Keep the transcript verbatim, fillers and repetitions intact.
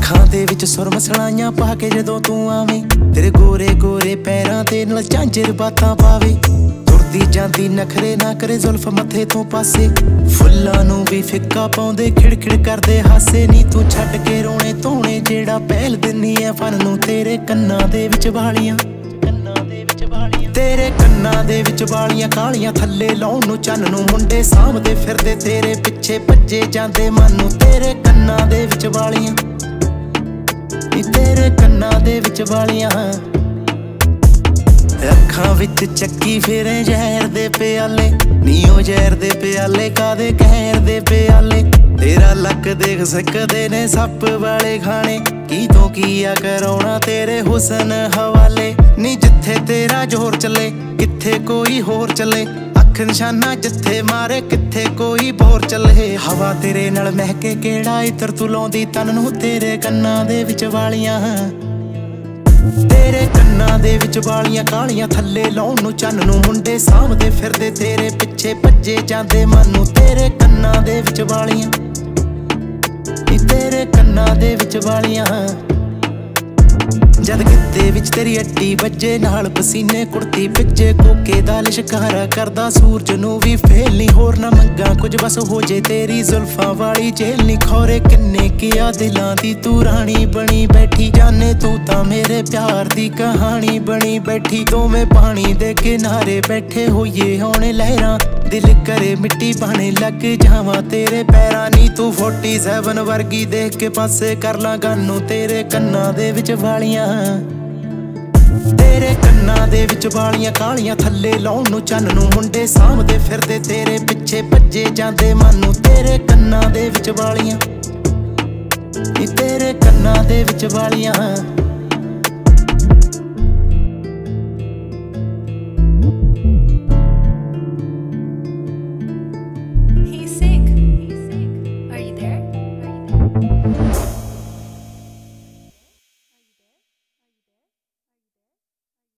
ਅੱਖਾਂ ਦੇ ਵਿੱਚ ਸੁਰਮ ਸਲਾਈਆਂ ਪਾ ਕੇ ਜਦੋਂ ਤੂੰ ਆਵੇਂ, ਤੇਰੇ ਗੋਰੇ ਗੋਰੇ ਪੈਰਾਂ ਦੇ ਨਾਲ ਝਾਂਜਰ ਬਾਤਾਂ ਪਾਵੇ। ਤੁਰਦੀ ਜਾਂਦੀ ਨਖਰੇ ਨਾ ਕਰੇ ਜ਼ੁਲਫ ਮੱਥੇ ਤੋਂ ਪਾਸੇ, ਫੁੱਲਾਂ ਨੂੰ ਵੀ ਫਿੱਕਾ ਪਾਉਂਦੇ ਖਿੜਖਿੜ ਕਰਦੇ ਹਾਸੇ। ਨੀ ਤੂੰ ਛੱਡ ਕੇ ਰੋਣੇ ਧੋਣੇ ਜਿਹੜਾ ਪਹਿਲ ਦਿੰਨੀ ਐ ਫਨ ਨੂੰ, ਤੇਰੇ ਕੰਨਾਂ ਦੇ ਵਿੱਚ ਵਾਲੀਆਂ ਤੇਰੇ ਕੰਨਾਂ ਦੇ ਵਿੱਚ ਵਾਲੀਆਂ ਕਾਲੀਆਂ ਥੱਲੇ ਲਾਉਣ ਨੂੰ ਚੰਨ ਨੂੰ। ਮੁੰਡੇ ਸਾਂਭਦੇ ਫਿਰਦੇ ਤੇਰੇ ਪਿੱਛੇ ਭੱਜੇ ਜਾਂਦੇ ਮਨ ਨੂੰ, ਤੇਰੇ ਕੰਨਾਂ ਦੇ ਵਿੱਚ ਵਾਲੀਆਂ ਤੇਰੇ ਕੰਨਾਂ ਦੇ ਵਿੱਚ ਵਾਲੀਆਂ। ਅੱਖਾਂ ਵਿੱਚ ਚੱਕੀ ਫਿਰੇ ਜ਼ਹਿਰ ਦੇ ਪਿਆਲੇ, ਨੀ ਉਹ ਜ਼ਹਿਰ ਦੇ ਪਿਆਲੇ ਕਾਦੇ ਕਹਿਰ ਦੇ ਪਿਆਲੇ। ਤੇਰਾ ਲੱਕ ਦੇਖ ਸਕਦੇ ਨੇ ਸੱਪ ਵਾਲੇ ਖਾਣੇ, ਕੀ ਤੋਂ ਕੀ ਆ ਕਰਾਉਣਾ ਤੇਰੇ ਹੁਸਨ ਹਵਾਲੇ। ਨੀ ਜਿੱਥੇ ਤੇਰਾ ਜ਼ੋਰ ਚੱਲੇ ਕਿੱਥੇ ਕੋਈ ਹੋਰ ਚੱਲੇ, ਅੱਖ ਨਿਸ਼ਾਨਾ ਜਿੱਥੇ ਮਾਰੇ ਕਿੱਥੇ ਕੋਈ ਬੋਰ ਚੱਲੇ। ਹਵਾ ਤੇਰੇ ਨਾਲ ਮਹਿਕੇ ਕਿਹੜਾ ਇਤਰ ਤੂੰ ਲਾਉਂਦੀ ਤਨ ਨੂੰ, ਤੇਰੇ ਕੰਨਾਂ ਦੇ ਵਿੱਚ ਵਾਲੀਆਂ ਤੇਰੇ ਕੰਨਾਂ ਦੇ ਵਿੱਚ ਵਾਲੀਆਂ ਕਾਲੀਆਂ ਥੱਲੇ ਲਾਉਣ ਨੂੰ ਚੰਨ ਨੂੰ। ਮੁੰਡੇ ਸਾਂਭਦੇ ਫਿਰਦੇ ਤੇਰੇ ਪਿੱਛੇ ਭੱਜੇ ਜਾਂਦੇ ਮਨ ਨੂੰ, ਤੇਰੇ ਕੰਨਾਂ ਦੇ ਵਿੱਚ ਵਾਲੀਆਂ ਤੇਰੇ ਕੰਨਾਂ ਦੇ ਵਿੱਚ ਵਾਲੀਆਂ। ਜਦ ਗਿੱਧੇ ਵਿੱਚ ਤੇਰੀ ਅੱਡੀ ਵੱਜੇ ਨਾਲ ਪਸੀਨੇ ਕੁੜਤੀ ਭਿੱਜੇ, ਕੋਕੇ ਦਾ ਲਿਸ਼ਕਾਰਾ ਕਰਦਾ ਸੂਰਜ ਨੂੰ ਵੀ ਫੇਲ ਨੀ। ਹੋਰ ਨਾ ਮੰਗਾ ਕੁਝ ਬਸ ਹੋ ਜੇ ਤੇਰੀ ਜ਼ੁਲਫਾਂ ਵਾਲੀ ਜੇਲ ਨੀ। ਖੌਰੇ ਕਿੰਨੇ ਕੀਆ ਦਿਲਾਂ ਦੀ ਤੂੰ ਰਾਣੀ ਬਣੀ ਬੈਠੀ, ਜਾਨੇ ਤੂੰ ਤਾਂ ਮੇਰੇ ਪਿਆਰ ਦੀ ਕਹਾਣੀ ਬਣੀ ਬੈਠੀ। ਦੋਵੇਂ ਪਾਣੀ ਦੇ ਕਿਨਾਰੇ ਬੈਠੇ ਹੋਈਏ ਹੁਣ ਲਹਿਰਾਂ, ਦਿਲ ਕਰੇ ਮਿੱਟੀ ਪਾਣੇ ਲੱਗ ਜਾਵਾਂ ਤੇਰੇ ਪੈਰਾਂ ਨੀ। ਤੂੰ ਫੋਰਟੀ ਸੈਵਨ ਵਰਗੀ ਦੇਖ ਕੇ ਪਾਸੇ ਕਰ ਲਾਂ ਗਾਨੂੰ, ਤੇਰੇ ਕੰਨਾਂ ਦੇ ਵਿੱਚ ਵਾਲੀਆਂ ਤੇਰੇ ਕੰਨਾਂ ਦੇ ਵਿੱਚ ਵਾਲੀਆਂ ਕਾਲੀਆਂ ਥੱਲੇ ਲਾਉਣ ਨੂੰ ਚੰਨ ਨੂੰ। ਮੁੰਡੇ ਸਾਂਭਦੇ ਫਿਰਦੇ ਤੇਰੇ ਪਿੱਛੇ ਭੱਜੇ ਜਾਂਦੇ ਮਨ ਨੂੰ, ਤੇਰੇ ਕੰਨਾਂ ਦੇ ਵਿੱਚ ਵਾਲੀਆਂ ਤੇਰੇ ਕੰਨਾਂ ਦੇ ਵਿੱਚ ਵਾਲੀਆਂ।